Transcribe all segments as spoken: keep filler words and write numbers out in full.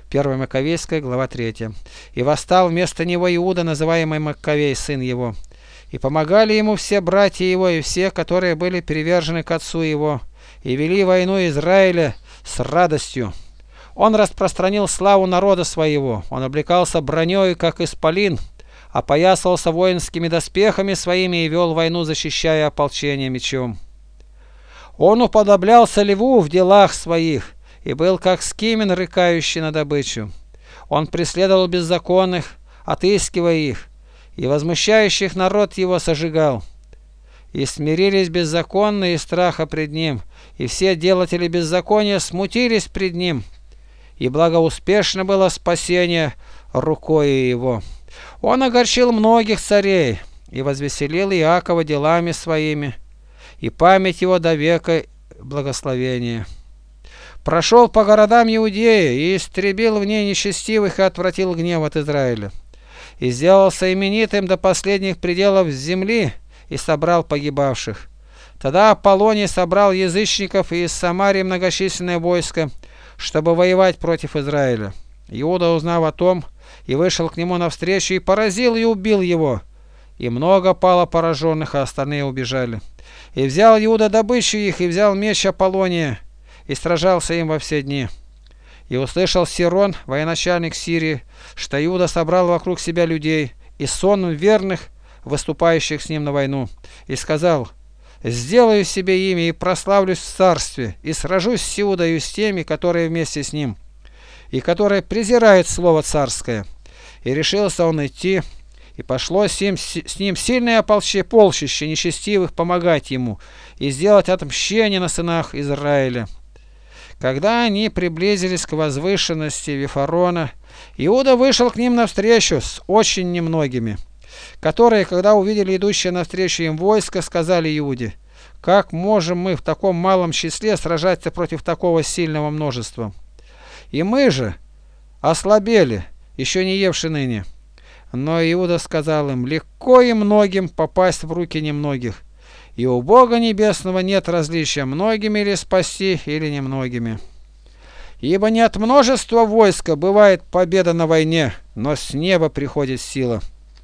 первое Маковейская, глава третья. «И восстал вместо него Иуда, называемый Маковей, сын его. И помогали ему все братья его и все, которые были привержены к отцу его, и вели войну Израиля с радостью. Он распространил славу народа своего, он облекался броней, как исполин, опоясывался воинскими доспехами своими и вел войну, защищая ополчение мечом. Он уподоблялся льву в делах своих и был как скимен, рыкающий на добычу. Он преследовал беззаконных, отыскивая их, и возмущающих народ его сожигал. И смирились беззаконные из страха пред ним, и все делатели беззакония смутились пред ним, и благоуспешно было спасение рукою его. Он огорчил многих царей и возвеселил Иакова делами своими, и память его до века благословения. Прошел по городам Иудеи и истребил в ней нечестивых и отвратил гнев от Израиля. И сделался именитым до последних пределов земли и собрал погибавших. Тогда Аполлоний собрал язычников и из Самарии многочисленное войско, чтобы воевать против Израиля. Иуда, узнав о том, и вышел к нему навстречу, и поразил и убил его. И много пало пораженных, а остальные убежали. И взял Иуда добычу их, и взял меч Аполлония, и сражался им во все дни. И услышал Сирон, военачальник Сирии, что Иуда собрал вокруг себя людей, и сон верных, выступающих с ним на войну, и сказал: «Сделаю себе имя и прославлюсь в царстве, и сражусь с Иудою с теми, которые вместе с ним, и которые презирают слово царское». И решился он идти, и пошло с ним, с ним сильное ополче, полчище нечестивых помогать ему и сделать отмщение на сынах Израиля. Когда они приблизились к возвышенности Вифарона, Иуда вышел к ним навстречу с очень немногими, которые, когда увидели идущее навстречу им войско, сказали Иуде: «Как можем мы в таком малом числе сражаться против такого сильного множества? И мы же ослабели, еще не евши ныне». Но Иуда сказал им: «Легко и многим попасть в руки немногих, и у Бога Небесного нет различия, многими ли спасти или немногими. Ибо не от множества войска бывает победа на войне, но с неба приходит сила.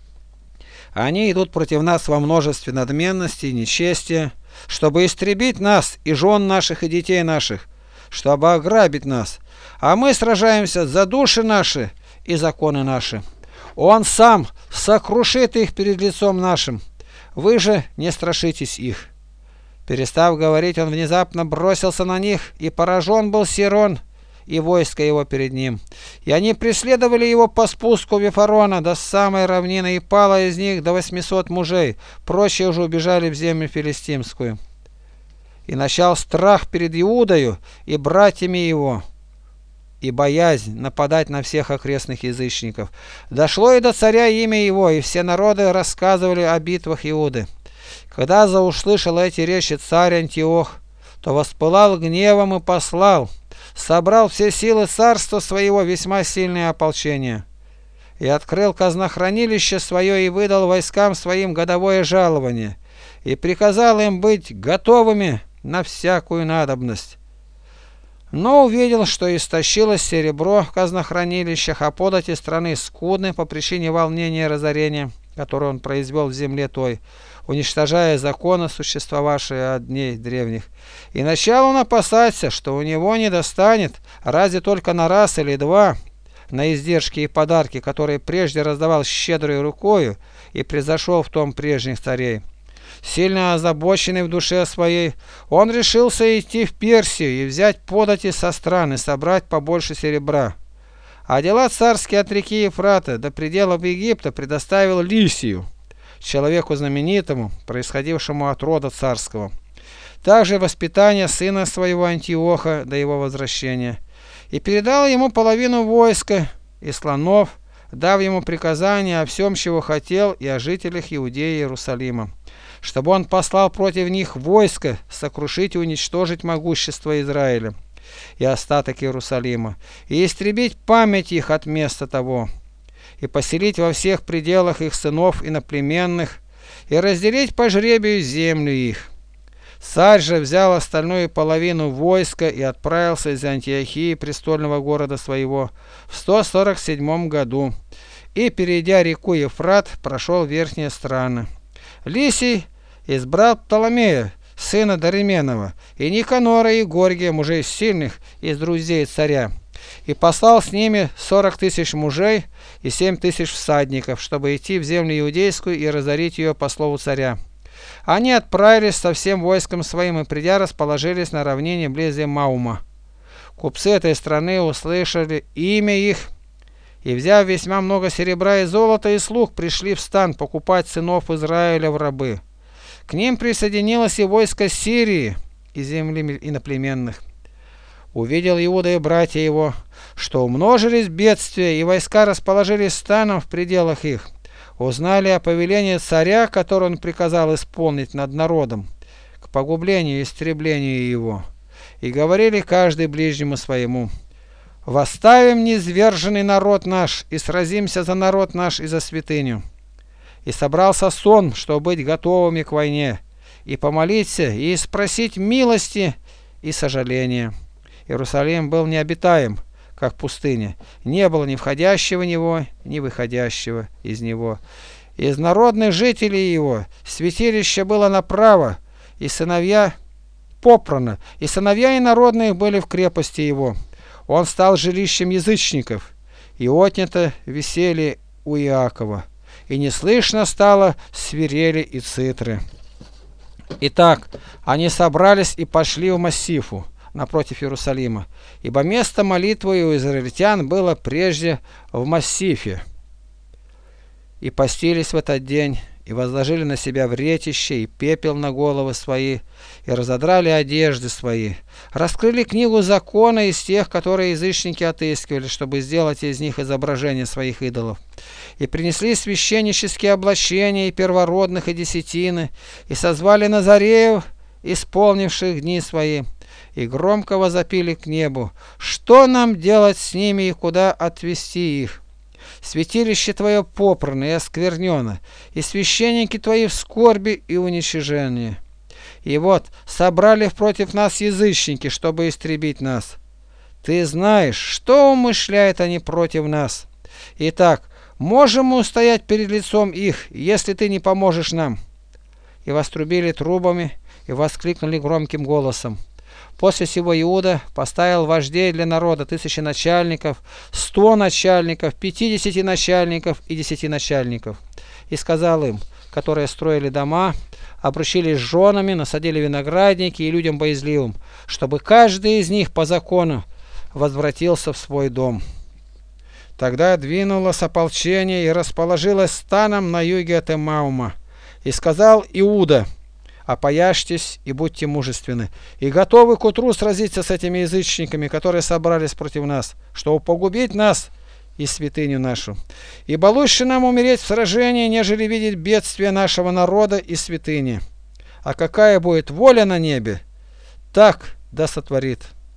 Они идут против нас во множестве надменности и нечестия, чтобы истребить нас и жен наших и детей наших, чтобы ограбить нас, а мы сражаемся за души наши и законы наши. Он сам сокрушит их перед лицом нашим. Вы же не страшитесь их». Перестав говорить, он внезапно бросился на них, и поражен был Сирон и войско его перед ним. И они преследовали его по спуску Вифарона до самой равнины, и пало из них до восьмисот мужей, прочие уже убежали в землю филистимскую. И начал страх перед Иудою и братьями его, и боязнь нападать на всех окрестных язычников. Дошло и до царя имя его, и все народы рассказывали о битвах Иуды. Когда зауслышал эти речи царь Антиох, то воспылал гневом и послал, собрал все силы царства своего, весьма сильное ополчение, и открыл казнохранилище свое, и выдал войскам своим годовое жалование, и приказал им быть готовыми на всякую надобность. Но увидел, что истощилось серебро в казнохранилищах, а подати страны скудны по причине волнения и разорения, которое он произвел в земле той, уничтожая законы, существовавшие от дней древних. И начал он опасаться, что у него не достанет, разве только на раз или два, на издержки и подарки, которые прежде раздавал щедрой рукою, и превзошел в том прежних царей. Сильно озабоченный в душе своей, он решился идти в Персию и взять подати со стран и собрать побольше серебра. А дела царские от реки Ефрата до пределов Египта предоставил Лисию, человеку знаменитому, происходившему от рода царского. Также воспитание сына своего Антиоха до его возвращения. И передал ему половину войска и слонов, дав ему приказание о всем, чего хотел, и о жителях Иудеи и Иерусалима, чтобы он послал против них войско сокрушить и уничтожить могущество Израиля и остаток Иерусалима, и истребить память их от места того, и поселить во всех пределах их сынов иноплеменных, и разделить по жребию землю их. Царь же взял остальную половину войска и отправился из Антиохии, престольного города своего, в сто сорок седьмом году, и, перейдя реку Ефрат, прошел верхние страны. Лисий избрал Птоломея, сына Доременова, и Никанора и Горгия, мужей сильных из друзей царя, и послал с ними сорок тысяч мужей и семь тысяч всадников, чтобы идти в землю иудейскую и разорить ее по слову царя. Они отправились со всем войском своим и, придя, расположились на равнине близ Маума. Купцы этой страны услышали имя их, и, взяв весьма много серебра и золота и слуг, пришли в стан покупать сынов Израиля в рабы. К ним присоединилось и войско Сирии и земли иноплеменных. Увидел Иуда и братья его, что умножились бедствия, и войска расположились станом в пределах их. Узнали о повелении царя, которое он приказал исполнить над народом, к погублению и истреблению его, и говорили каждый ближнему своему: «Восставим низверженный народ наш, и сразимся за народ наш и за святыню». И собрался сон, чтобы быть готовыми к войне, и помолиться, и спросить милости и сожаления. Иерусалим был необитаем, как пустыня, не было ни входящего в него, ни выходящего из него. Из народных жителей его святилище было направо, и сыновья попрано, и сыновья инородные были в крепости его. Он стал жилищем язычников, и отнято веселье у Иакова, и не слышно стало свирели и цитры. Итак, они собрались и пошли в Массифу, напротив Иерусалима, ибо место молитвы у израильтян было прежде в Массифе. И постились в этот день, и возложили на себя вретище и пепел на головы свои, и разодрали одежды свои, раскрыли книгу закона из тех, которые язычники отыскивали, чтобы сделать из них изображения своих идолов, и принесли священнические облачения и первородных и десятины, и созвали Назареев, исполнивших дни свои, и громко возопили к небу: «Что нам делать с ними и куда отвести их? Святилище твое попрано и осквернено, и священники твои в скорби и уничижении. И вот собрали против нас язычники, чтобы истребить нас. Ты знаешь, что умышляют они против нас. Итак, можем мы устоять перед лицом их, если ты не поможешь нам?» И вострубили трубами, и воскликнули громким голосом. После сего Иуда поставил вождей для народа, тысячи начальников, сто начальников, пятидесяти начальников и десяти начальников. И сказал им, которые строили дома, обручились с женами, насадили виноградники и людям боязливым, чтобы каждый из них по закону возвратился в свой дом. Тогда двинулось ополчение и расположилось станом на юге от Эмаума. И сказал Иуда: «Опояжьтесь и будьте мужественны, и готовы к утру сразиться с этими язычниками, которые собрались против нас, чтобы погубить нас и святыню нашу. Ибо лучше нам умереть в сражении, нежели видеть бедствие нашего народа и святыни. А какая будет воля на небе, так да сотворит».